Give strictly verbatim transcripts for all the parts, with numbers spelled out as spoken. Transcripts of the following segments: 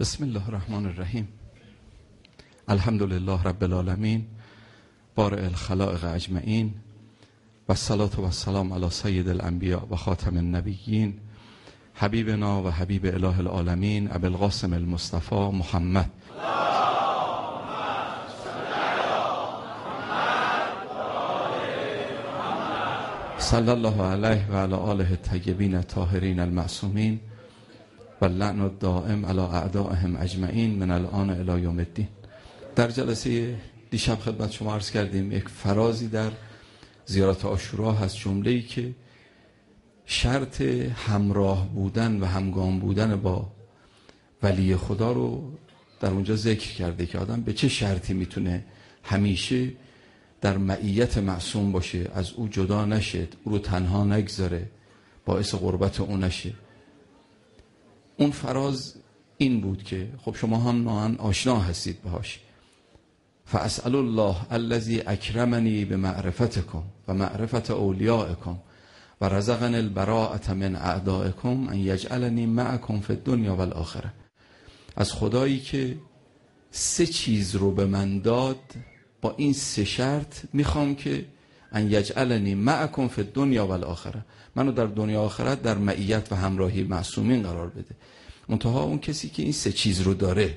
بسم الله الرحمن الرحیم. الحمد لله رب العالمین بارئ الخلائق اجمعین و الصلاة و السلام علی سید الانبیاء و خاتم النبیین حبیبنا و حبیب اله العالمین ابی القاسم المصطفى محمد صلی الله علیه و علی آله الطیبین الطاهرین المعصومین و اللعن الدائم علی اعدائهم اجمعین من الان الی یوم الدین. در جلسه دیشب خدمت شما عرض کردیم یک فرازی در زیارت عاشورا هست، جمله‌ای که شرط همراه بودن و همگام بودن با ولی خدا رو در اونجا ذکر کرده که آدم به چه شرطی میتونه همیشه در معیت معصوم باشه، از او جدا نشه، او رو تنها نگذاره، باعث قربت او نشه. اون فراز این بود که خب شما هم نوعا آشنا هستید باهاش. فاسأل الله الذی اکرمنی بمعرفتکم و معرفت اولیائکم و رزقنی البراءة من اعدائکم ان یجعلنی معکم فی الدنیا و الاخره. از خدایی که سه چیز رو به من داد، با این سه شرط میخوام که ان یجعلنی معکم فی الدنیا و الاخره، منو در دنیا و آخرت در معیت و همراهی معصومین قرار بده. منتها اون کسی که این سه چیز رو داره،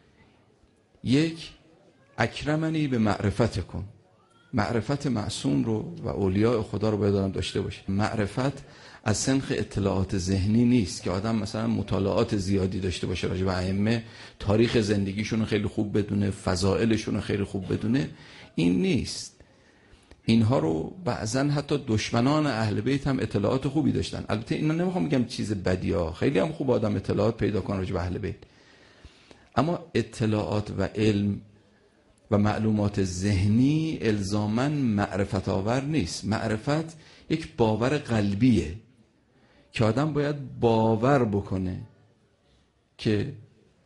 یک، اکرمنی به معرفتکم، معرفت معصوم رو و اولیاء خدا رو باید آدم داشته باشه. معرفت از سنخ اطلاعات ذهنی نیست که آدم مثلا مطالعات زیادی داشته باشه راجع به ائمه، تاریخ زندگیشون رو خیلی خوب بدونه، فضائلشون رو خیلی خوب بدونه. این نیست. اینها رو بعضن حتی دشمنان اهل بیت هم اطلاعات خوبی داشتن. البته اینا نمیخوام بگم چیز بدی ها، خیلی هم خوب آدم اطلاعات پیدا کنه راجع به اهل بیت، اما اطلاعات و علم و معلومات ذهنی الزاماً معرفت آور نیست. معرفت یک باور قلبیه که آدم باید باور بکنه که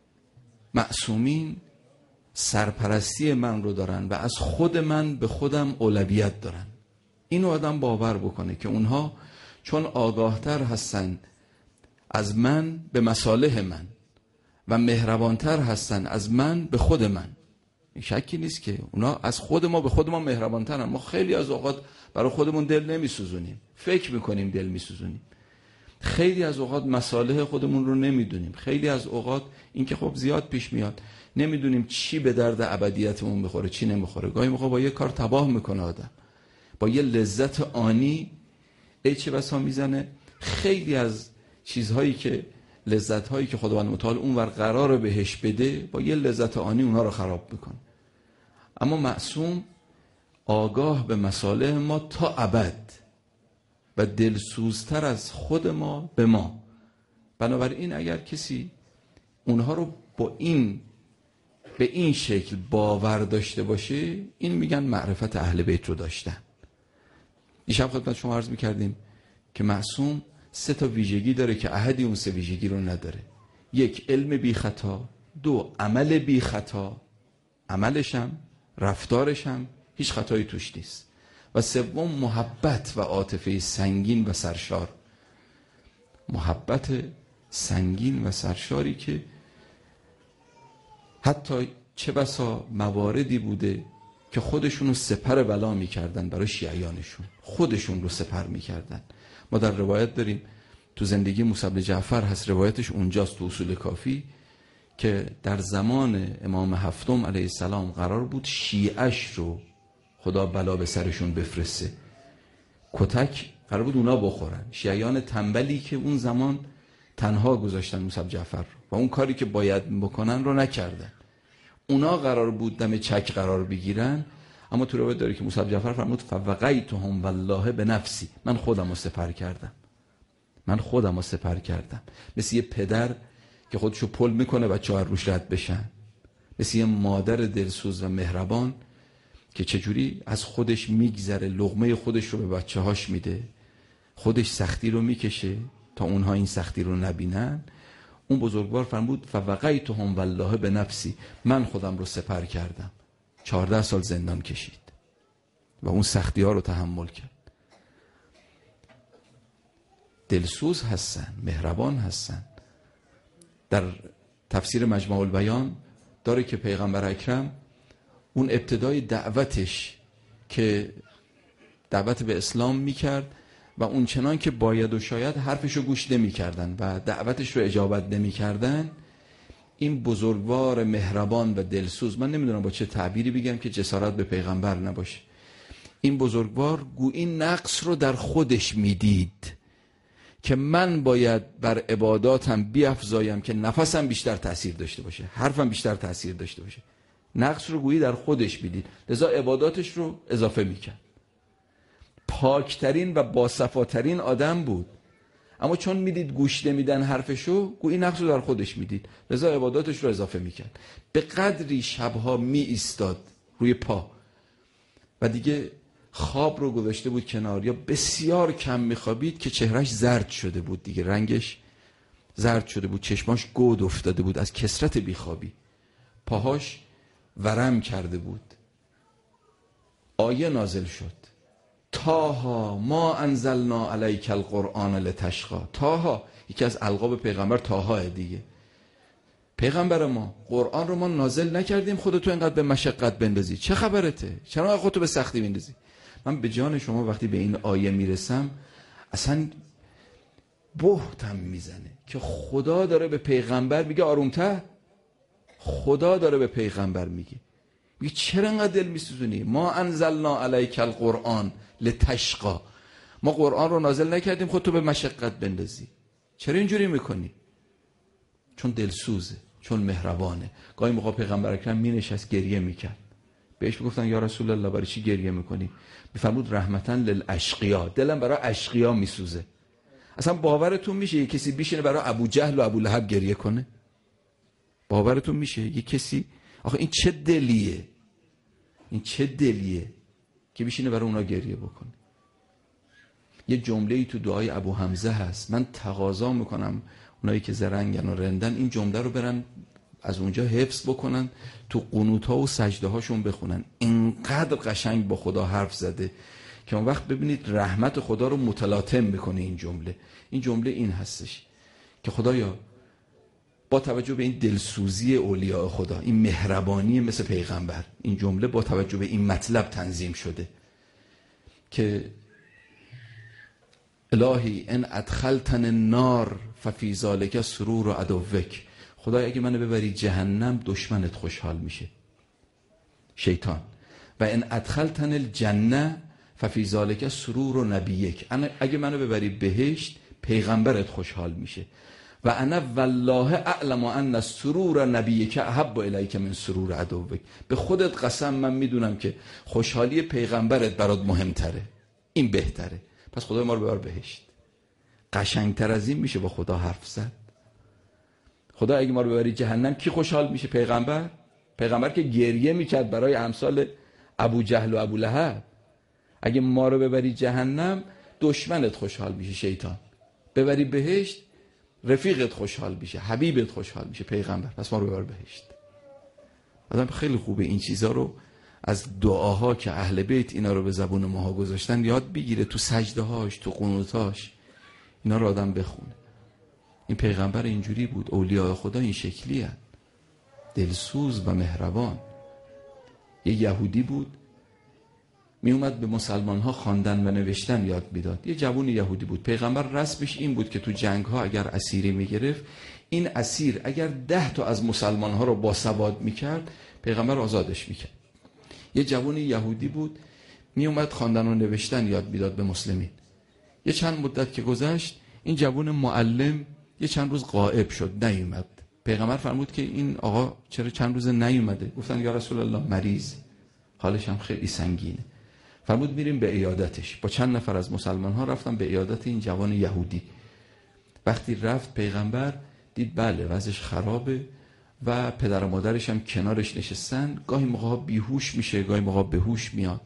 معصومین سرپرستی من رو دارن و از خود من به خودم اولویت دارن. اینو آدم باور بکنه که اونها چون آگاهتر هستن از من به مصالح من و مهربانتر هستن از من به خود من. شکی نیست که اونا از خود ما به خود ما مهربانترن. ما خیلی از اوقات برای خودمون دل نمیسوزونیم، فکر میکنیم دل میسوزونیم. خیلی از اوقات مصالح خودمون رو نمیدونیم. خیلی از اوقات این که خب زیاد پیش میاد، نمیدونیم چی به درد ابدیتمون بخوره چی نمیخوره. گاهی موقع با یه کار تباه میکنه آدم، با یه لذت آنی ای چه بسا میزنه خیلی از چیزهایی که لذت‌هایی که خداوند متعال اونور قراره بهش بده، با یه لذت آنی اونها رو خراب میکنه. اما معصوم آگاه به مصالح ما تا ابد و دلسوزتر از خود ما به ما. بنابراین اگر کسی اونها رو با این به این شکل باور داشته باشه، این میگن معرفت اهل بیت رو داشتن. دیشب خدمت شما عرض میکردیم که معصوم سه تا ویژگی داره که احدی اون سه ویژگی رو نداره. یک، علم بی خطا. دو، عمل بی خطا، عملشم رفتارشم هیچ خطایی توش نیست. و سوم، محبت و عاطفه سنگین و سرشار. محبت سنگین و سرشاری که حتی چه بسا مواردی بوده که خودشون رو سپر بلا میکردن برای شیعیانشون، خودشون رو سپر میکردن. ما در روایت داریم تو زندگی موسی بن جعفر هست، روایتش اونجاست تو اصول کافی، که در زمان امام هفتم علیه السلام قرار بود شیعش رو خدا بلا به سرشون بفرسته، کتک قرار بود اونا بخورن. شیعیان تنبلی که اون زمان تنها گذاشتن موسی بن جعفر رو و اون کاری که باید بکنن رو نکردن. اونا قرار بود دم چک قرار بگیرن، اما تو روایت داره که موسی بن جعفر فرمود فوقیتهم والله بنفسی، من خودم رو سپر کردم، من خودم رو سپر کردم. مثل یه پدر که خودشو پل میکنه بچه‌ها روش رد بشن، مثل یه مادر دلسوز و مهربان که چجوری از خودش میگذره، لقمه خودش رو به بچه‌هاش میده، خودش سختی رو میکشه تا اونها این سختی رو نبینن. اون بزرگوار فرمود فوقیتهم والله بنفسی، من خودم رو سپر کردم. چهارده سال زندان کشید و اون سختی ها رو تحمل کرد. دلسوز هستن، مهربان هستن. در تفسیر مجموع البیان داره که پیغمبر اکرم اون ابتدای دعوتش که دعوت به اسلام میکرد و اون چنان که باید و شاید حرفش رو گوش نمی کردن و دعوتش رو اجابت نمی کردن، این بزرگوار مهربان و دلسوز، من نمیدونم با چه تعبیری بگم که جسارت به پیغمبر نباشه، این بزرگوار گویی نقص رو در خودش میدید که من باید بر عباداتم بیفزایم که نفسم بیشتر تأثیر داشته باشه، حرفم بیشتر تأثیر داشته باشه. نقص رو گویی در خودش میدید، لذا عباداتش رو اضافه میکرد. پاکترین و باصفاترین آدم بود، اما چون میدید گوش نمیدن حرفشو، گویی نقص رو در خودش میدید، لذا عباداتش رو اضافه میکرد. به قدری شبها می ایستاد روی پا و دیگه خواب رو گذاشته بود کنار یا بسیار کم میخوابید که چهرش زرد شده بود، دیگه رنگش زرد شده بود، چشماش گود افتاده بود از کثرت بیخوابی، پاهاش ورم کرده بود. آیه نازل شد: طاها ما انزلنا علیک القرآن لتشقی. طاها یکی از القاب پیغمبر طاها دیگه. پیغمبر ما، قرآن رو ما نازل نکردیم خودتو اینقدر به مشقت بندازی، چه خبرته؟ چرا خودتو به سختی بندازی؟ من به جان شما وقتی به این آیه میرسم اصلا بهتم میزنه که خدا داره به پیغمبر میگه آرومتر. خدا داره به پیغمبر میگه میگه چرا انقدر دل میسوزونی؟ ما انزلنا علیک القرآن لتشقی. ما قرآن رو نازل نکردیم خودتو به مشقت بندازی. چرا اینجوری میکنی؟ چون دلسوزه، چون مهربانه. گاهی موقع پیغمبر اکرم مینشست گریه میکرد، بهش میگفتن یا رسول الله برای چی گریه میکنی؟ میفرمود رحمتاً للاشقیا، دلم برای اشقیا میسوزه. اصلا باورتون میشه یه کسی بشینه برای ابو جهل و ابو لهب گریه کنه؟ باورتون میشه یه کسی؟ آخه این چه دلیه، این چه دلیه که بشینه برای اونا گریه بکنه؟ یه جمله‌ای تو دعای ابو حمزه هست، من تقاضا میکنم اونایی که زرنگن و رندن این جمله رو برن از اونجا حفظ بکنن، تو قنوت ها و سجده هاشون بخونن. اینقدر قشنگ با خدا حرف زده که اون وقت ببینید رحمت خدا رو متلاطم میکنه این جمله. این جمله این هستش که خدایا با توجه به این دلسوزی اولیاء خدا، این مهربانی مثل پیغمبر، این جمله با توجه به این مطلب تنظیم شده که الهی ان ادخلتن النار ففی ذلک سرور عدوک. خدای اگه منو ببری جهنم دشمنت خوشحال میشه، شیطان. و ان ادخلتن الجنه ففی ذلک سرور نبیک. اگه منو ببری بهشت پیغمبرت خوشحال میشه. و انا والله اعلم ان سرور نبیک احب الیک من سرور عدوک. به خودت قسم من میدونم که خوشحالی پیغمبرت برات مهمتره، این بهتره. پس خدای ما رو ببر بهشت. قشنگتر از این میشه با خدا حرف زد؟ خدا اگه ما رو ببری جهنم کی خوشحال میشه؟ پیغمبر. پیغمبر که گریه میکرد برای امثال ابو جهل و ابو لهب. اگه ما رو ببری جهنم دشمنت خوشحال میشه، شیطان. ببری بهشت رفیقت خوشحال میشه، حبیبت خوشحال میشه، پیغمبر. پس ما رو ببر بهشت. آدم خیلی خوبه این چیزا رو از دعاها که اهل بیت اینا رو به زبون ماها گذاشتن یاد بگیره، تو سجده هاش، تو قنوتاش اینا رو آدم بخونه. این پیغمبر اینجوری بود، اولیاء خدا این شکلی هست، دلسوز و مهربان. یه یهودی بود می اومد به مسلمان ها خواندن و نوشتن یاد میداد. یه جوون یهودی بود. پیغمبر رسمش این بود که تو جنگ ها اگر اسیری میگرفت، این اسیر اگر ده تا از مسلمان ها رو باسواد میکرد، پیغمبر آزادش میکرد. یه جوون یهودی بود می اومد خواندن و نوشتن یاد میداد به مسلمین. یه چند مدت که گذشت این جوون معلم یه چند روز غائب شد، نیومد. پیغمبر فرمود که این آقا چرا چند روز نیومده؟ گفتن یا رسول الله مریض، حالش هم خیلی سنگینه. فرمود میریم به عیادتش. با چند نفر از مسلمان ها رفتن به عیادت این جوان یهودی. وقتی رفت پیغمبر دید بله وضعش خرابه و پدر و مادرش هم کنارش نشستن. گاهی موقع بیهوش میشه، گاهی موقع بهوش میاد.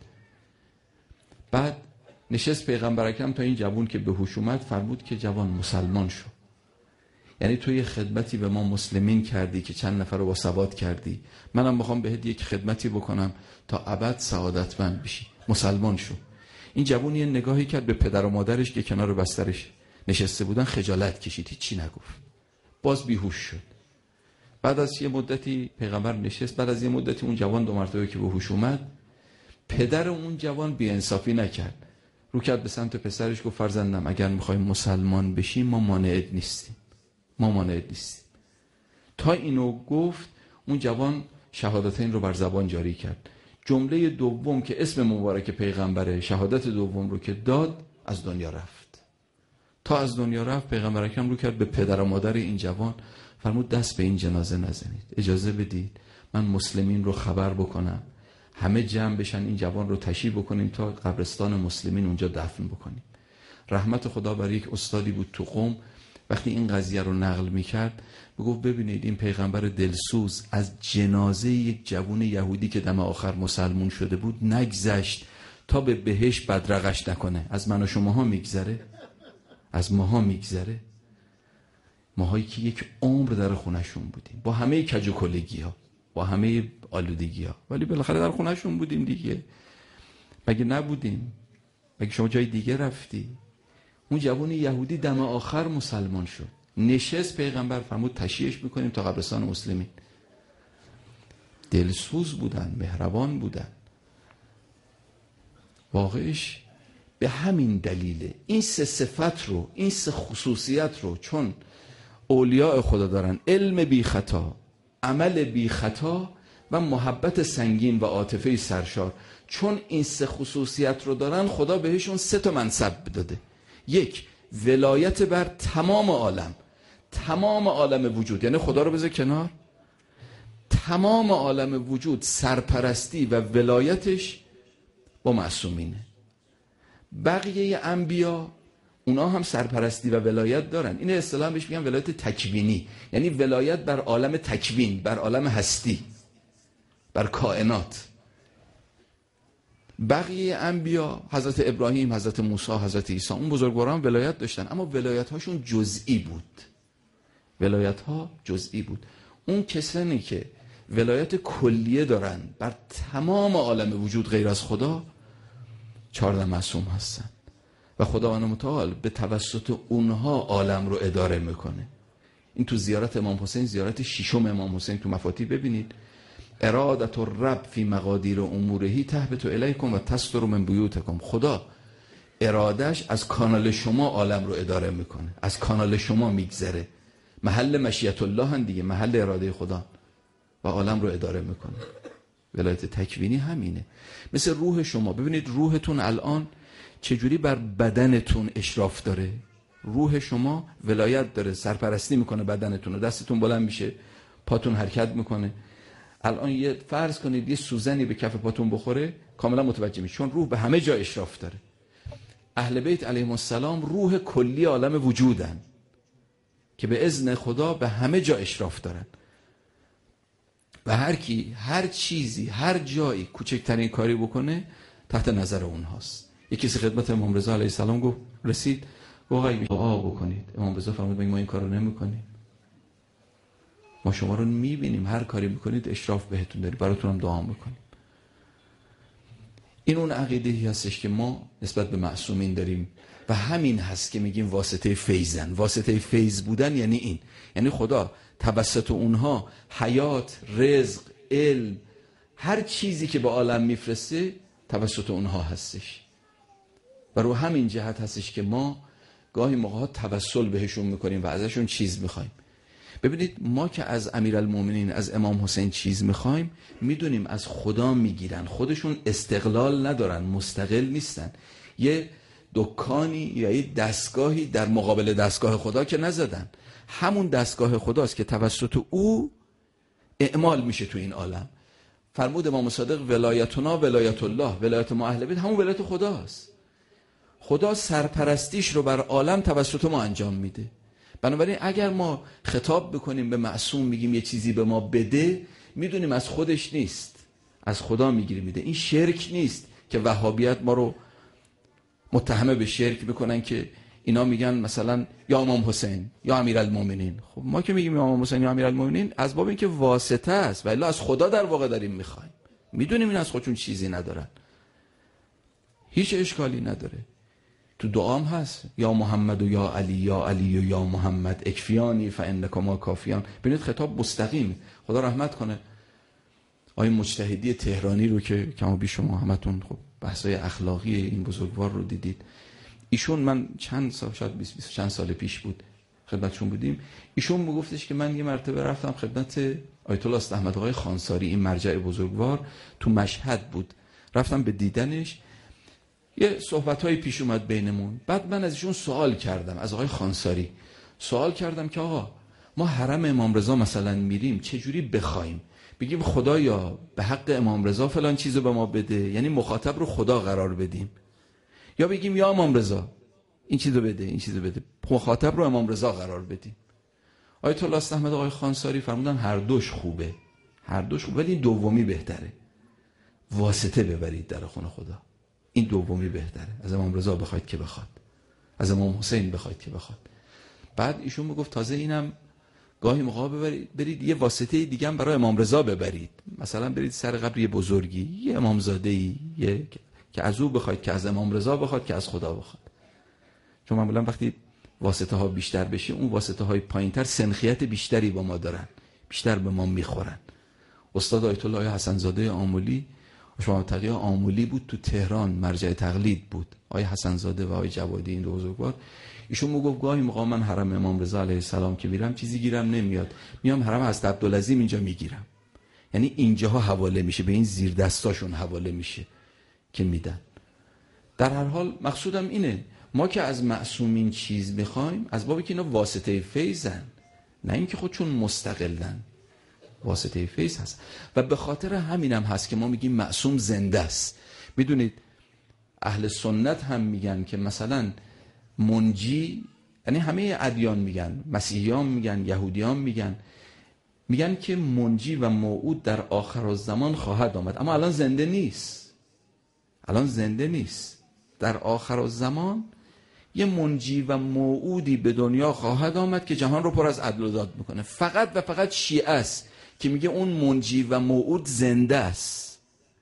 بعد نشست پیغمبر اکرم تا این جوان که بهوش اومد، فرمود که جوان مسلمان شو. یعنی تو یه خدمتی به ما مسلمین کردی که چند نفر رو با ثبات کردی، منم میخوام بهت یک خدمتی بکنم تا ابد سعادتمند بشی، مسلمان شو. این جوان یه نگاهی کرد به پدر و مادرش که کنار بسترش نشسته بودن، خجالت کشید، هیچی نگفت، باز بیهوش شد. بعد از یه مدتی پیغمبر نشست، بعد از یه مدتی اون جوان دو مرتبه که به هوش اومد، پدر اون جوان بی‌انصافی نکرد، رو کرد به سمت پسرش گفت فرزندم اگر میخوایم مسلمان بشیم ما مانعت نیستیم، ما مانعت نیستیم. تا اینو گفت اون جوان شهادتین رو بر زبان جاری کرد. جمله دوم که اسم مبارک پیغمبره، شهادت دوم رو که داد، از دنیا رفت. تا از دنیا رفت پیغمبر اکرم رو کرد به پدر و مادر این جوان، فرمود دست به این جنازه نزنید، اجازه بدید من مسلمین رو خبر بکنم، همه جمع بشن این جوان رو تشییع بکنیم تا قبرستان مسلمین اونجا دفن بکنیم. رحمت خدا بر یک استادی بود تو قم، وقتی این قضیه رو نقل میکرد بگفت ببینید این پیغمبر دلسوز از جنازه یک جوان یهودی که دم آخر مسلمون شده بود نگذشت تا به بهشت بدرقش نکنه. از من و شماها میگذره؟ از ماها میگذره؟ ماهایی که یک عمر در خونشون بودیم با همه کج و کلگی ها، با همه آلودگی ها، ولی بالاخره در خونشون بودیم دیگه. مگه نبودیم؟ مگه شما جای دیگه رفتی؟ اون جوان یهودی دم آخر مسلمان شد، نشست، پیغمبر فرمود تشییعش میکنیم تا قبرستان مسلمین. دلسوز بودن، مهربان بودن. واقعش به همین دلیله این سه صفت رو، این سه خصوصیت رو چون اولیاء خدا دارن، علم بی خطا، عمل بی خطا و محبت سنگین و عاطفه سرشار، چون این سه خصوصیت رو دارن خدا بهشون سه تا منصب داده. یک، ولایت بر تمام عالم، تمام عالم وجود، یعنی خدا رو بذار کنار، تمام عالم وجود سرپرستی و ولایتش با معصومینه. بقیه انبیا اونا هم سرپرستی و ولایت دارن، این اصطلاحاً بهش میگن ولایت تکوینی، یعنی ولایت بر عالم تکوین، بر عالم هستی، بر کائنات. بقیه انبیا، حضرت ابراهیم، حضرت موسی، حضرت عیسی، اون بزرگواران ولایت داشتن، اما ولایت هاشون جزئی بود، ولایت ها جزئی بود. اون کسانی که ولایت کلیه دارن بر تمام عالم وجود غیر از خدا، چهارده معصوم هستن و خداوند متعال به توسط اونها عالم رو اداره میکنه. این تو زیارت امام حسین، زیارت ششم امام حسین تو مفاتیح ببینید، ارادت الرب فی مقادیر امورهی تهبط الیکم و تستر من بیوتکم. خدا ارادش از کانال شما عالم رو اداره میکنه، از کانال شما میگذره، محل مشیت الله هم دیگه، محل اراده خدا و عالم رو اداره میکنه. ولایت تکوینی همینه. مثل روح شما، ببینید روحتون الان چجوری بر بدنتون اشراف داره. روح شما ولایت داره، سرپرستی میکنه بدنتون، دستتون بلند میشه، پاتون حرکت میکنه. الان یه فرض کنید یه سوزنی به کف پاتون بخوره، کاملا متوجه میشید، چون روح به همه جا اشراف داره. اهل بیت علیهم السلام روح کلی عالم وجودن که به اذن خدا به همه جا اشراف دارن و هر کی هر چیزی هر جایی کوچکترین کاری بکنه تحت نظر اونهاست. یکی کسی خدمت امام رضا علیه السلام گفت، رسید آقای دعا بکنید، امام رضا فرمود ما این کارو نمی‌کنیم، ما شما رو میبینیم هر کاری میکنید اشراف بهتون داریم، براتون هم دعا میکنیم. این اون عقیده‌ای هستش که ما نسبت به معصومین داریم و همین هست که میگیم واسطه فیضن. واسطه فیض بودن یعنی این، یعنی خدا توسط اونها حیات، رزق، علم، هر چیزی که به عالم میفرسته توسط اونها هستش و رو همین جهت هستش که ما گاهی موقع توسل بهشون میکنیم و ازشون چیز میخوایم. ببینید ما که از امیرالمومنین، از امام حسین چیز میخوایم، میدونیم از خدا میگیرن، خودشون استقلال ندارن، مستقل نیستن، یه دکانی یا یه دستگاهی در مقابل دستگاه خدا که نزدن، همون دستگاه خداست که توسط او اعمال میشه تو این عالم. فرمود امام صادق ولایتنا ولایت الله، ولایت ما اهل بیت همون ولایت خداست. خدا سرپرستیش رو بر عالم توسط ما انجام میده. بنابراین اگر ما خطاب بکنیم به معصوم، میگیم یه چیزی به ما بده، میدونیم از خودش نیست، از خدا میگیری میده. این شرک نیست که وهابیت ما رو متهمه به شرک بکنن که اینا میگن مثلا یا امام حسین یا امیرالمومنین. خب ما که میگیم یا امام حسین یا امیرالمومنین از باب اینکه واسطه است، ولی از خدا در واقع داریم میخوایم. میدونیم این از خودشون چیزی ندارن، هیچ اشکالی نداره. تو دعام هست یا محمد و یا علی یا علی و یا محمد اکفیانی فانکما کافیان. ببینید خطاب مستقیم. خدا رحمت کنه آقای مجتهدی تهرانی رو که کما بیش شما همتون خب بحث‌های اخلاقی این بزرگوار رو دیدید. ایشون من چند سال شاید بیست بیست چند سال پیش بود خدمتشون بودیم، ایشون میگفتش که من یه مرتبه رفتم خدمت آیت الله است احمد آقای خانساری، این مرجع بزرگوار تو مشهد بود، رفتم به دیدنش، یه صحبت‌های پیش اومد بینمون. بعد من از ایشون سوال کردم، از آقای خانساری سوال کردم که آقا ما حرم امام رضا مثلا میریم چه جوری بخوایم بگیم خدایا به حق امام رضا فلان چیزو به ما بده، یعنی مخاطب رو خدا قرار بدیم، یا بگیم یا امام رضا این چیزو بده این چیزو بده، مخاطب رو امام رضا قرار بدیم. آیت الله است احمد آقای خانساری فرمودن هر دوش خوبه، هر دوش خوبه، ولی این دومی بهتره، واسطه ببرید در خونه خدا، این دومی بهتره. از امام رضا بخواید که بخواد، از امام حسین بخواید که بخواد. بعد ایشون میگفت تازه اینم گاهی موقع ببرید برید یه واسطه دیگه هم برای امام رضا ببرید، مثلا برید سر قبر یه بزرگی، یه امامزاده‌ای، یه که از او بخواید که از امام رضا بخواد که از خدا بخواد. چون معمولا وقتی واسطه ها بیشتر بشه اون واسطه های پایینتر سنخیت بیشتری با ما دارن، بیشتر به ما میخورن. استاد آیت الله حسن زاده آملی، شما تقی آملی بود تو تهران، مرجع تقلید بود، آقای حسن زاده و آقای جوادی این دو بزرگوار. ایشون میگفت گاهی موقع من حرم امام رضا علیه السلام که میرم چیزی گیرم نمیاد، میام حرم حضرت عبدالعظیم اینجا میگیرم، یعنی اینجاها حواله میشه، به این زیر دستاشون حواله میشه که میدن. در هر حال مقصودم اینه ما که از معصومین چیز میخوایم از بابی که اینا واسطه فیضن، نه اینکه خودشون مستقلن، واسطه فیض هست. و به خاطر همینم هست که ما میگیم معصوم زنده است. میدونید اهل سنت هم میگن که مثلا منجی، یعنی همه ادیان میگن، مسیحیان میگن، یهودیان میگن، میگن که منجی و موعود در آخر الزمان خواهد آمد، اما الان زنده نیست، الان زنده نیست. در آخر الزمان یه منجی و موعودی به دنیا خواهد آمد که جهان رو پر از عدل و داد میکنه. فقط و فقط شیعه است که میگه اون منجی و موعود زنده است.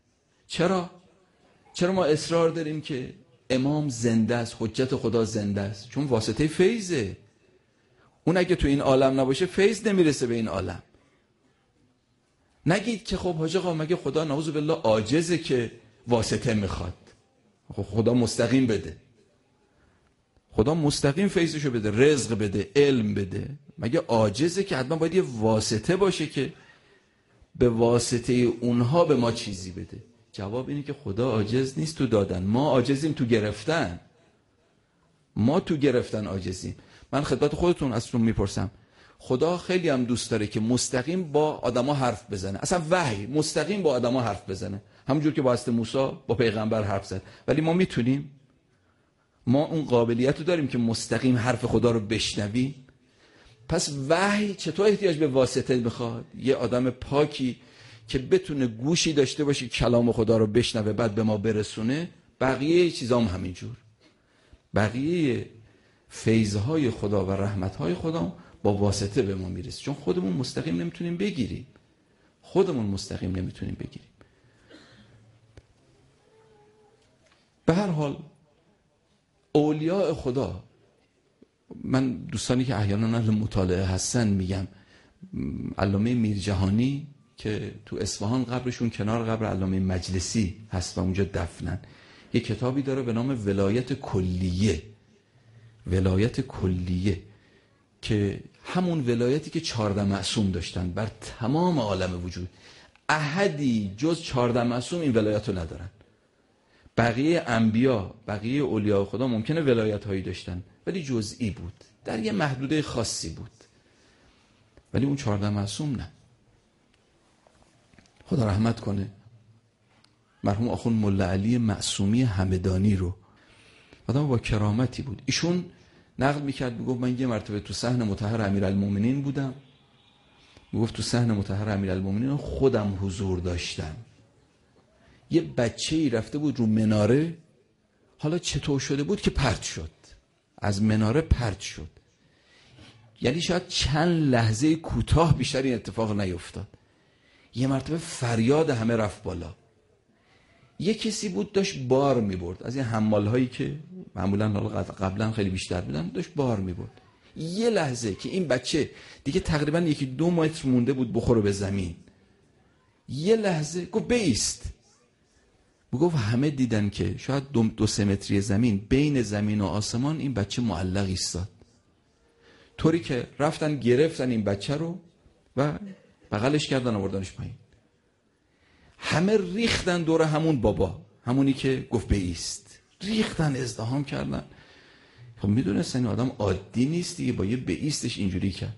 چرا؟ چرا ما اصرار داریم که امام زنده است، حجت خدا زنده است؟ چون واسطه فیضه. اون اگه تو این عالم نباشه فیض نمیرسه به این عالم. نگید که خب حاج آقا مگه خدا نعوذ بالله عاجزه که واسطه میخواد؟ خب خدا مستقیم بده، خدا مستقیم فیضشو بده، رزق بده، علم بده، مگه عاجزه که حتما باید یه واسطه باشه که به واسطه اونها به ما چیزی بده؟ جواب اینه که خدا عاجز نیست تو دادن، ما عاجزیم تو گرفتن، ما تو گرفتن عاجزیم. من خدمت خودتون ازتون میپرسم، خدا خیلی هم دوست داره که مستقیم با آدما حرف بزنه، اصلا وحی مستقیم با آدما حرف بزنه، همونجور که با حضرت موسی با پیغمبر حرف زد. ولی ما میتونیم، ما اون قابلیت رو داریم که مستقیم حرف خدا رو بشنویم؟ پس وحی چطور احتیاج به واسطه میخواد؟ یه آدم پاکی که بتونه گوشی داشته باشه کلام خدا رو بشنوه بعد به ما برسونه. بقیه چیزام همینجور، بقیه فیضهای خدا و رحمتهای خدا با واسطه به ما میرسه، چون خودمون مستقیم نمیتونیم بگیریم، خودمون مستقیم نمیتونیم بگیریم. به هر حال اولیاء خدا، من دوستانی که احیانا اهل مطالعه هستن میگم، علامه میرجهانی که تو اصفهان قبرشون کنار قبر علامه مجلسی هست و اونجا دفنن، یه کتابی داره به نام ولایت کلیه، ولایت کلیه، که همون ولایتی که چهارده معصوم داشتن بر تمام عالم وجود. احدی جز چهارده معصوم این ولایت رو ندارن. بقیه انبیا، بقیه اولیاء خدا ممکنه ولایت هایی داشتن ولی جزئی بود، در یه محدوده خاصی بود، ولی اون چهارده معصوم نه. خدا رحمت کنه مرحوم آخوند ملا علی معصومی همدانی رو، آدم با کرامتی بود. ایشون نقل میکرد، میگفت من یه مرتبه تو صحن مطهر امیرالمومنین بودم، میگفت تو صحن مطهر امیرالمومنین خودم حضور داشتم، یه بچه‌ای رفته بود رو مناره، حالا چطور شده بود که پرت شد، از مناره پرت شد، یعنی شاید چند لحظه کوتاه بیشتر این اتفاق نیفتاد، یه مرتبه فریاد همه رفت بالا، یه کسی بود داشت بار میبرد از این حمال هایی که معمولا قبلا خیلی بیشتر بودن، داشت بار میبرد. یه لحظه که این بچه دیگه تقریبا یکی دو متر مونده بود بخوره به زمین، یه لحظه گفت بایست. گفت همه دیدن که شاید دو, دو سه متری زمین، بین زمین و آسمان این بچه معلق ایستاد، طوری که رفتن گرفتن این بچه رو و بغلش کردن آوردنش پایین. همه ریختن دور همون بابا، همونی که گفت بایست، ریختن ازدحام کردن. خب میدونستن این آدم عادی نیست دیگه، با یه بایستش اینجوری کرد.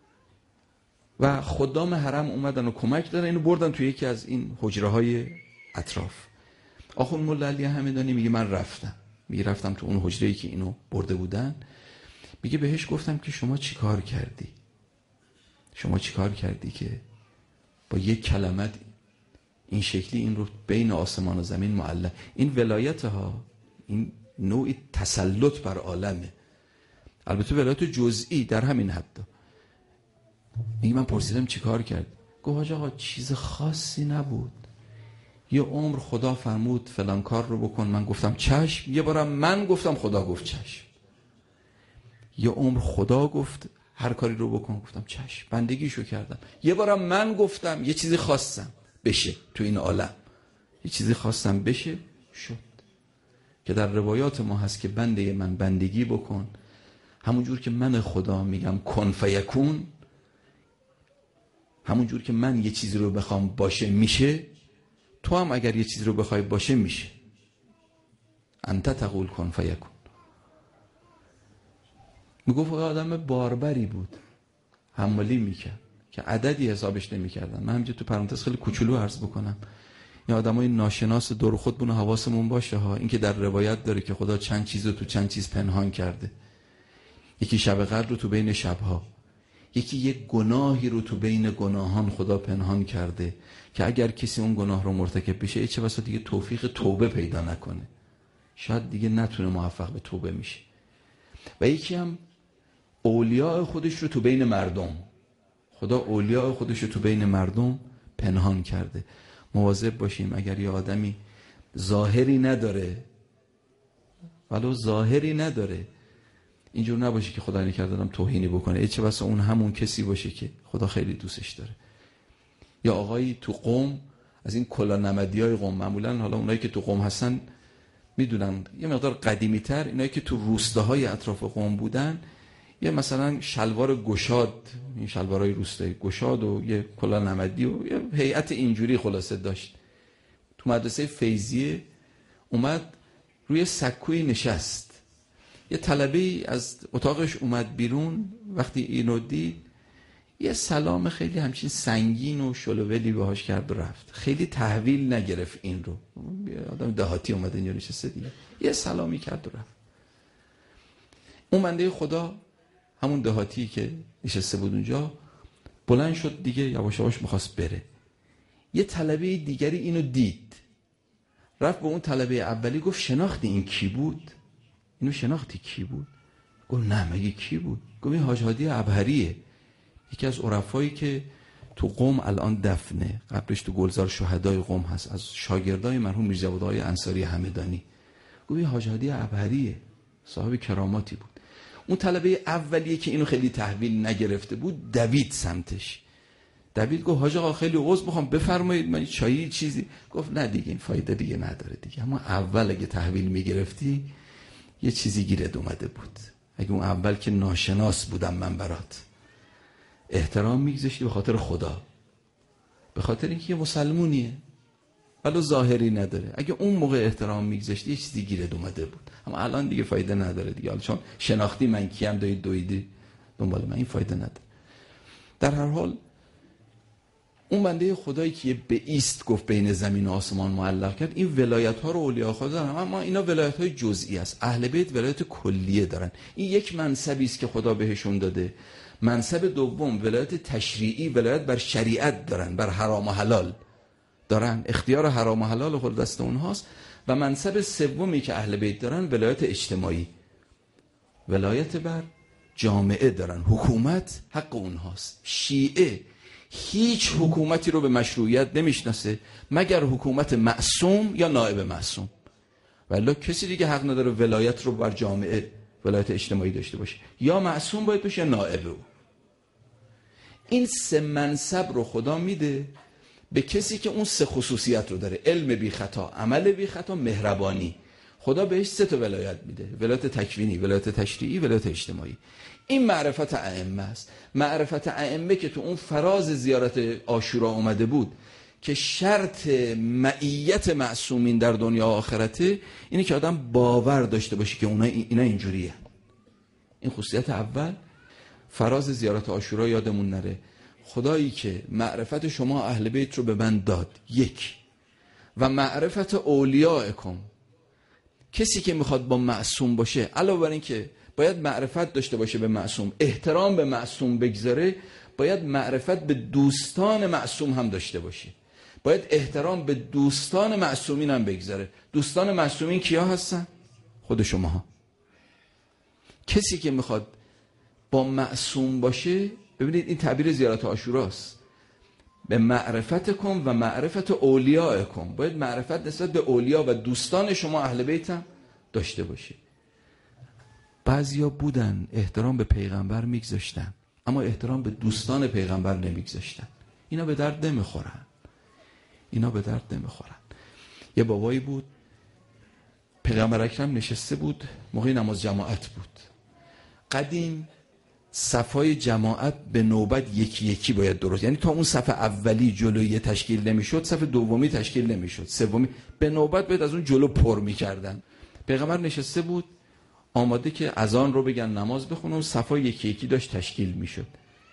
و خدام حرم اومدن و کمک دادن، اینو بردن توی یکی از این حجره های اطراف. آخوند مولا علی همدانی میگه من رفتم، میگه رفتم تو اون حجره‌ای که اینو برده بودن، میگه بهش گفتم که شما چی کار کردی؟ شما چی کار کردی که با یک کلمت این شکلی این رو بین آسمان و زمین معلق؟ این ولایت ها، این نوعی تسلط بر عالمه، البته ولایت جزئی در همین حد. میگه من پرسیدم چی کار کرد؟ گفت حاج آقا چیز خاصی نبود، یه عمر خدا فرمود فلان کار رو بکن، من گفتم چشم. یه بارم من گفتم خدا گفت چشم. یه عمر خدا گفت هر کاری رو بکن، گفتم چشم، بندگیشو کردم. یه بارم من گفتم یه چیزی خواستم بشه تو این عالم، یه چیزی خواستم بشه، شد. که در روایات ما هست که بنده من بندگی بکن، همون جور که من خدا میگم کن فیکون، همون جور که من یه چیزی رو بخوام باشه میشه، تو هم اگر یه چیزی رو بخوای باشه میشه. انت تقول کن فیکون. میگفت آدم باربری بود، حمالی میکرد که عددی حسابش نمیکردن. من همینجا تو پرانتز خیلی کوچولو عرض بکنم، این آدمای ناشناس دور خودمون حواسمون باشه ها. این که در روایت داره که خدا چند چیز رو تو چند چیز پنهان کرده. یکی شب قدر رو تو بین شبها، یکی یک گناهی رو تو بین گناهان خدا پنهان کرده که اگر کسی اون گناه رو مرتکب بشه چه بسا دیگه توفیق توبه پیدا نکنه، شاید دیگه نتونه موفق به توبه میشه. و یکی هم اولیاء خودش رو تو بین مردم، خدا اولیاء خودش رو تو بین مردم پنهان کرده. مواظب باشیم اگر یه آدمی ظاهری نداره، ولو ظاهری نداره، اینجور نباشه که خدا نکردم توهینی بکنه، ای چه بسا اون همون کسی باشه که خدا خیلی دوستش داره. یا آقایی تو قم، از این کلا نمدی های قم، معمولا حالا اونایی که تو قم هستن میدونن، یه مقدار قدیمی تر، اینایی که تو روستاهای اطراف قم بودن، یه مثلا شلوار گشاد، این شلوارهای روستایی گشاد و یه کلا نمدی و یه هیئت اینجوری خلاصه داشت. تو مدرسه فیضیه اومد روی سکوی نشست، یه طلبه‌ای از اتاقش اومد بیرون، وقتی اینو دید یه سلام خیلی همچین سنگین و شلوولی بهاش کرد و رفت. خیلی تحویل نگرفت این رو، آدم دهاتی اومده اینجا نشسته دیگه، یه سلامی کرد و رفت. اون بنده خدا همون دهاتی که نشسته بود اونجا بلند شد دیگه، یواش یواش می‌خواست بره. یه طلبه دیگری اینو دید، رفت به اون طلبه اولی گفت شناختی این کی بود؟ اینو شناختی کی بود؟ گفت نه، مگه کی بود؟ گفت این حاج هادی ابهریه، یکی از عرفایی که تو قم الان دفنه، قبرش تو گلزار شهدای قم هست، از شاگردای مرحوم میرجوادآقای انصاری همدانی. گفت این حاج هادی ابهریه، صاحب کراماتی بود. اون طلبه اولیه که اینو خیلی تحویل نگرفته بود دوید سمتش. دوید گفت حاج آقا خیلی عذر میخوام بفرمایید، من چایی چیزی. گفت نه دیگه این فایده دیگه نداره دیگه، اما اول اگه تحویل میگرفتی یه چیزی گیرت اومده بود. اگه اون اول که ناشناس بودم من برات، احترام میگذاشتی به خاطر خدا، به خاطر اینکه یه مسلمونیه ولو ظاهری نداره. اگه اون موقع احترام میگذاشتی یه چیزی گیرت اومده بود، اما الان دیگه فایده نداره دیگه، حالا چون شناختی من کیم دارید دویدی دنبال من، این فایده نداره. در هر حال اون بنده خدایی که به ایست گفت بین زمین و آسمان معلق کرد، این ولایت ها رو اولیاء خدا دارن، اما اینا ولایت های جزئی است. اهل بیت ولایت کلیه دارن. این یک منصبی است که خدا بهشون داده. منصب دوم ولایت تشریعی، ولایت بر شریعت دارن، بر حرام و حلال دارن، اختیار حرام و حلال خود دست اونهاست. و منصب سومی که اهل بیت دارن ولایت اجتماعی، ولایت بر جامعه دارن، حکومت حق اونهاست. شیعه هیچ حکومتی رو به مشروعیت نمیشناسه مگر حکومت معصوم یا نائب معصوم. ولی کسی دیگه حق نداره ولایت رو بر جامعه، ولایت اجتماعی داشته باشه. یا معصوم باید باشه یا نائب او. این سه منصب رو خدا میده به کسی که اون سه خصوصیت رو داره: علم بی خطا، عمل بی خطا، مهربانی. خدا بهش سه تا ولایت میده: ولایت تکوینی، ولایت تشریعی، ولایت اجتماعی. این معرفت ائمه است. معرفت ائمه که تو اون فراز زیارت عاشورا اومده بود که شرط معیت معصومین در دنیا و آخرته اینه که آدم باور داشته باشه که اونا اینا اینجوریه. این خصوصیت اول. فراز زیارت عاشورا یادمون نره خدایی که معرفت شما اهل بیت رو به من داد، یک، و معرفت اولیاءکم، کسی که میخواد با معصوم باشه علاوه بر این که باید معرفت داشته باشه به معصوم، احترام به معصوم بگذاره، باید معرفت به دوستان معصوم هم داشته باشه. باید احترام به دوستان معصومین هم بگذاره. دوستان معصومین کیا هستن؟ خود شماها. کسی که میخواد با معصوم باشه، ببینید این تعبیر زیارت عاشوراست: به معرفت کن و معرفت اولیاء کن. باید معرفت نسبت به اولیا و دوستان شما اهل بیت هم داشته باشه. بعضیا بودن احترام به پیغمبر میگذاشتن اما احترام به دوستان پیغمبر نمیگذاشتن. اینا به درد نمیخورن. اینا به درد نمیخورن. یه بابایی بود، پیغمبر اکرم نشسته بود، موقع نماز جماعت بود. قدیم صفای جماعت به نوبت یکی یکی باید درست، یعنی تا اون صف اولی جلویی تشکیل نمیشد، صف دومی تشکیل نمیشد، سومی به نوبت باید از اون جلو پر میکردن. پیغمبر نشسته بود آماده که اذان رو بگن نماز بخونه و صفای یکی یکی داشت تشکیل میشد.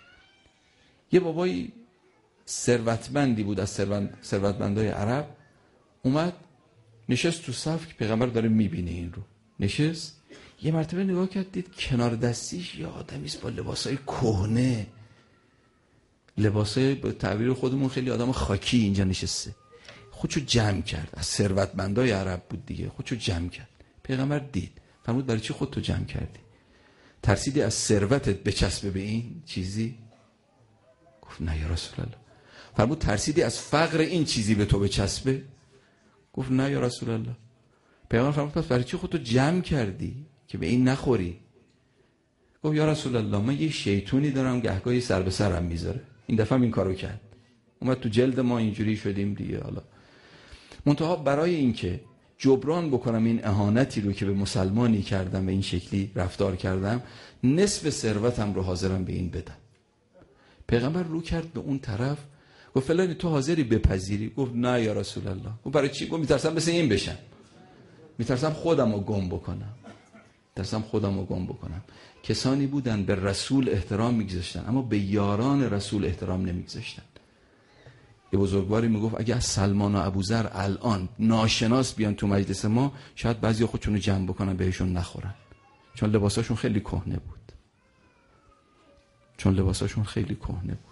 یه بابایی ثروتمندی بود از ثروتمندای عرب اومد نشست تو صف که پیغمبر داره میبینه این رو. نشست یه مرتبه نگاه کرد، دید کنار دستیش یه آدمیست با لباسای کهنه، لباسای به تعبیر خودمون خیلی آدم خاکی اینجا نشسته. خودشو جمع کرد، از ثروتمندای عرب بود دیگه، خودشو جمع کرد. پیغمبر دید، فرمود برای چی خودتو جمع کردی؟ ترسیدی از ثروتت بچسبه به این چیزی؟ گفت نه یا رسول الله. فرمود ترسیدی از فقر این چیزی به تو بچسبه؟ گفت نه یا رسول الله. پیغمبر فرمود پس برای چی خودتو جمع کردی که به این نخوری؟ گفت یا رسول الله من یه شیطونی دارم گهگاهی سر به سرم میذاره. این دفعه هم این کارو کرد، اومد تو جلد ما اینجوری شدیم دیگه. حالا منتها برای این که جبران بکنم این اهانتی رو که به مسلمانی کردم و این شکلی رفتار کردم، نصف ثروتم رو حاضرم به این بدم. پیغمبر رو کرد به اون طرف، گفت فلانی تو حاضری بپذیری؟ گفت نه یا رسول الله. گفت برای چی؟ گفت میترسم مثل این بشم، میترسم خودم رو گم بکنم، میترسم خودم رو گم بکنم. کسانی بودن به رسول احترام میگذاشتن اما به یاران رسول احترام نمیگذاشتن. یه بزرگواری میگفت اگه از سلمان و ابوذر الان ناشناس بیان تو مجلس ما، شاید بعضی خودشونو جمع بکنن بهشون نخورن، چون لباساشون خیلی کهنه بود. چون لباساشون خیلی کهنه بود.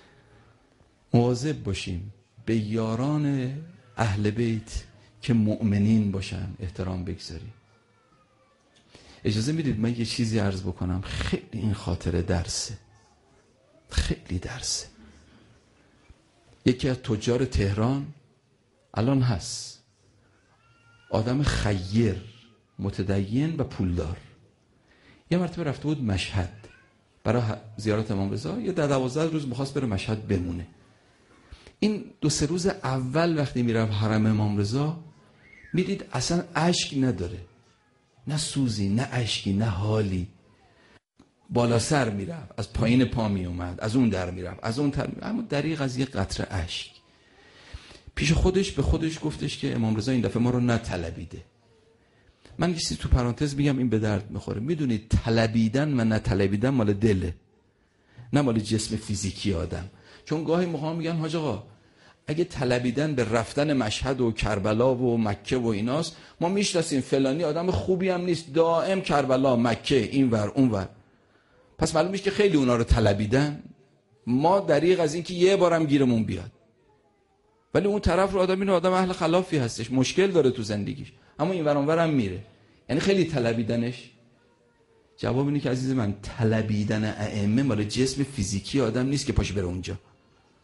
مواظب باشیم به یاران اهل بیت که مؤمنین باشن احترام بگذاریم. اجازه میدید من یه چیزی عرض بکنم؟ خیلی این خاطره درسه، خیلی درسه. یکی از تجار تهران الان هست، آدم خیر، متدین و پولدار. یه مرتبه رفته بود مشهد برای زیارت امام رضا، یه ده دوازده روز می‌خواست بره مشهد بمونه. این دو سه روز اول وقتی میرفت حرم امام رضا میدید اصلا اشک نداره، نه سوزی، نه اشکی، نه حالی. بالا سر میرفت، از پایین پا میومد، از اون در میرفت، از اون تر میرفت، اما دریغ از یک قطره اشک. پیش خودش به خودش گفتش که امام رضا این دفعه ما رو نطلبیده. من یه چیزی تو پرانتز میگم این به درد میخوره. میدونید طلبیدن و نطلبیدن مال دله، نه مال جسم فیزیکی آدم. چون گاهی موقع میگن حاج آقا اگه طلبیدن به رفتن مشهد و کربلا و مکه و ایناست، ما میشناسیم فلانی آدم خوبی هم نیست، دائم کربلا، مکه، اینور اونور، پس معلوم میشه که خیلی اونا رو طلبیدن. ما دریغ از این که یه بارم گیرمون بیاد. ولی اون طرف رو آدم اینو آدم اهل خلافی هستش، مشکل داره تو زندگیش، اما این ور اون ورم میره، یعنی خیلی طلبیدنش. جواب اینه که عزیز من طلبیدن ائمه مال جسم فیزیکی آدم نیست که پاشه بره اونجا.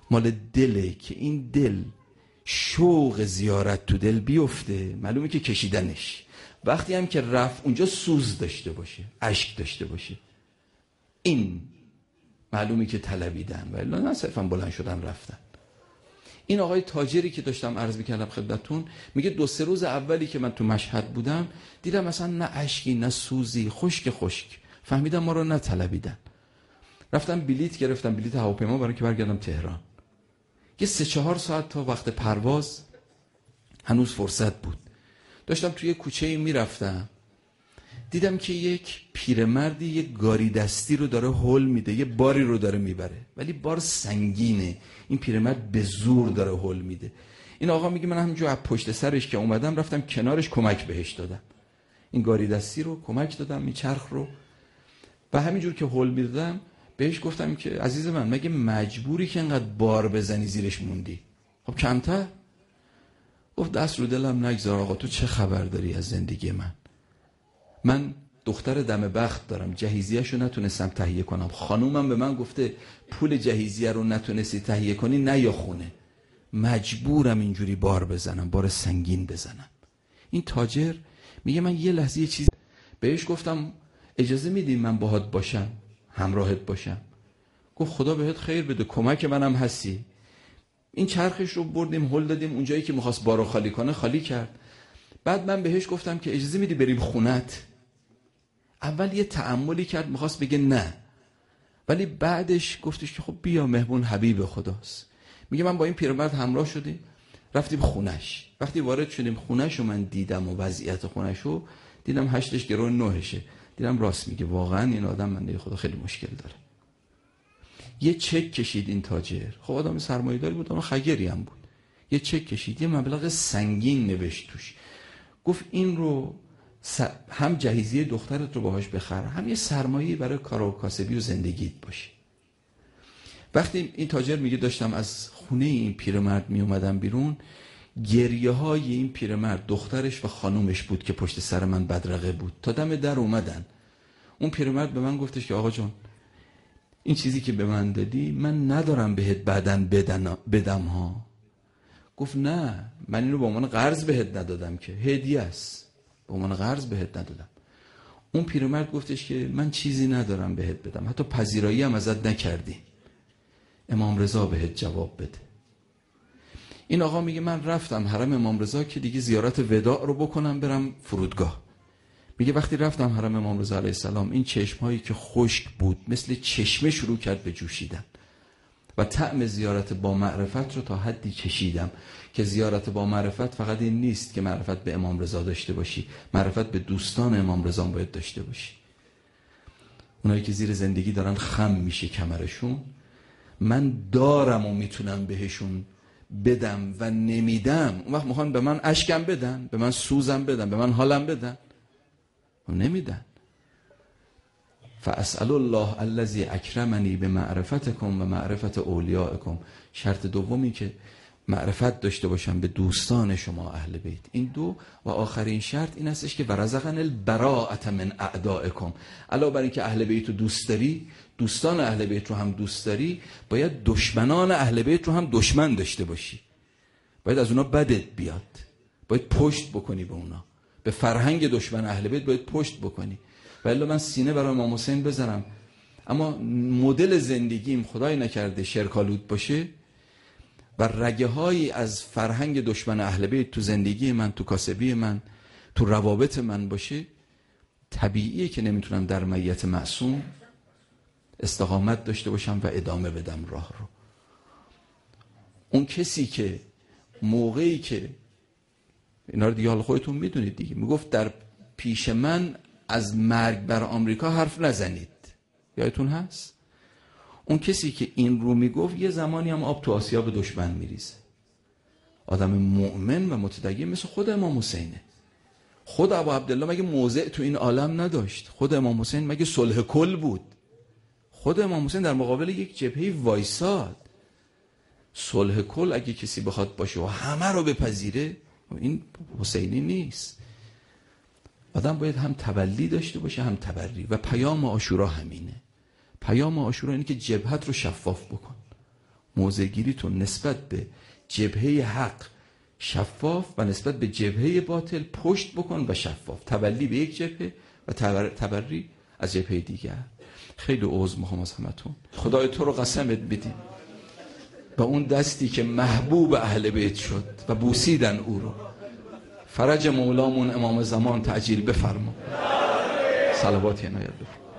مال دله که این دل شوق زیارت تو دل بیفته، معلومه که کشیدنش. وقتی هم که رفت اونجا سوز داشته باشه، اشک داشته باشه، این معلومه که طلبیدن و الا نه صرفا بلند شدن رفتن. این آقای تاجری که داشتم عرض میکردم خدمتتون میگه دو سه روز اولی که من تو مشهد بودم دیدم مثلا نه اشکی نه سوزی، خشک خشک. فهمیدم ما رو نطلبیدن. رفتم بلیت گرفتم، بلیت هواپیما، برای که برگردم تهران. یه سه چهار ساعت تا وقت پرواز هنوز فرصت بود. داشتم توی کوچه‌ای میرفتم، دیدم که یک پیرمردی یک گاری دستی رو داره هول میده، یه باری رو داره میبره، ولی بار سنگینه. این پیرمرد به زور داره هول میده. این آقا میگه من همینجور از پشت سرش که اومدم رفتم کنارش کمک بهش دادم، این گاری دستی رو کمک دادم، این چرخ رو. و همینجور که هول میدادم بهش گفتم که عزیز من مگه مجبوری که انقدر بار بزنی زیرش موندی؟ خب کمتر. گفت دست رو دلم نگذار آقا، تو چه خبر داری از زندگی من؟ من دختر دم بخت دارم، جهیزیه‌شو نتونستم تهیه کنم. خانومم به من گفته پول جهیزیه رو نتونستی تهیه کنی نه یا خونه، مجبورم اینجوری بار بزنم، بار سنگین بزنم. این تاجر میگه من یه لحظه یه چیز بهش گفتم اجازه میدی من باهات باشم، همراهت باشم؟ گفت خدا بهت خیر بده، کمک منم هستی. این چرخش رو بردیم هل دادیم، اونجایی که میخواست بارو خالی کنه خالی کرد. بعد من بهش گفتم که اجازه میدی بریم خونت؟ اول یه تأملی کرد، میخواست بگه نه، ولی بعدش گفتش که خب بیا، مهمون حبیب خداست. میگه من با این پیرمرد همراه شدیم رفتیم خونش. وقتی وارد شدیم خونش و من دیدم و وضعیت خونش رو دیدم، هشتش گرو نهشه. دیدم راست میگه، واقعا این آدم من خدا خیلی مشکل داره. یه چک کشید این تاجر، خب آدم سرمایه‌داری بود اما خگری هم بود. یه چک کشید، یه مبلغ سنگین نوشت توش، گفت این رو هم جهیزیه دخترت رو باهاش بخر، هم یه سرمایه‌ای برای کار و کاسبی و زندگیت باشه. وقتی این تاجر میگه داشتم از خونه این پیرمرد می اومدم بیرون، گریه های این پیرمرد، دخترش و خانومش بود که پشت سر من بدرقه بود. تا دم در اومدن، اون پیرمرد به من گفتش که آقا جان این چیزی که به من دادی من ندارم بهت بعدن بدن بدم ها. گفت نه، من اینو به عنوان قرض بهت ندادم که، هدیه است، به عنوان قرض بهت ندادم. اون پیرمرد گفتش که من چیزی ندارم بهت بدم، حتی پذیرایی هم ازت نکردی، امام رضا بهت جواب بده. این آقا میگه من رفتم حرم امام رضا که دیگه زیارت وداع رو بکنم برم فرودگاه. میگه وقتی رفتم حرم امام رضا علیه السلام، این چشمهایی که خشک بود مثل چشمه شروع کرد به جوشیدن و طعم زیارت با معرفت رو تا حدی چشیدم که زیارت با معرفت فقط این نیست که معرفت به امام رضا داشته باشی، معرفت به دوستان امام رضا باید داشته باشی. اونایی که زیر زندگی دارن خم میشه کمرشون، من دارم و میتونم بهشون بدم و نمیدم. اون وقت میخوان به من اشکم بدن، به من سوزم بدن، به من حالم بدن، و نمیدن. فاسأل الله الذی اکرمنی بمعرفتکم و معرفت اولیاءکم. شرط دومی که معرفت داشته باشم به دوستان شما اهل بیت. این دو. و آخرین شرط این هستش که ورزقن البراءة من اعدائکم. علاوه بر این که اهل بیت رو دوست داری، دوستان اهل بیت رو هم دوست داری، باید دشمنان اهل بیت رو هم دشمن داشته باشی. باید از اونا بدت بیاد، باید پشت بکنی به اونا، به فرهنگ دشمن اهل بیت باید پشت بکنی. ولی من سینه برای امام حسین بزنم اما مدل زندگیم خدای نکرده شرک‌آلود باشه و رگه هایی از فرهنگ دشمن اهل بیت تو زندگی من، تو کاسبی من، تو روابط من باشه، طبیعیه که نمیتونم در میت معصوم استقامت داشته باشم و ادامه بدم راه رو. اون کسی که موقعی که اینا رو دیگه حال خودتون میدونید دیگه، میگفت در پیش من از مرگ بر آمریکا حرف نزنید، یادتون هست؟ اون کسی که این رو میگفت یه زمانی هم آب تو آسیاب دشمن میریزه. آدم مؤمن و متدین مثل خود امام حسینه. خود ابو عبدالله مگه موضع تو این عالم نداشت؟ خود امام حسین مگه صلح کل بود؟ خود امام حسین در مقابل یک جبهه وایساد. صلح کل اگه کسی بخواد باشه و همه رو بپذیره، این حسینی نیست. آدم باید هم تبلی داشته باشه هم تبری. و پیام عاشورا همینه. پیام عاشورا اینه که جبهت رو شفاف بکن، موضع‌گیریتون نسبت به جبهه حق شفاف و نسبت به جبهه باطل پشت بکن و شفاف. تبلی به یک جبهه و تبری از جبهه دیگر. خیلی عذر میخوام از همتون. خدای تو رو قسمت بدیم به اون دستی که محبوب اهل بیت شد و بوسیدن او رو. فرج مولامون امام زمان تعجیل بفرما. صلوات عنایت بفرما.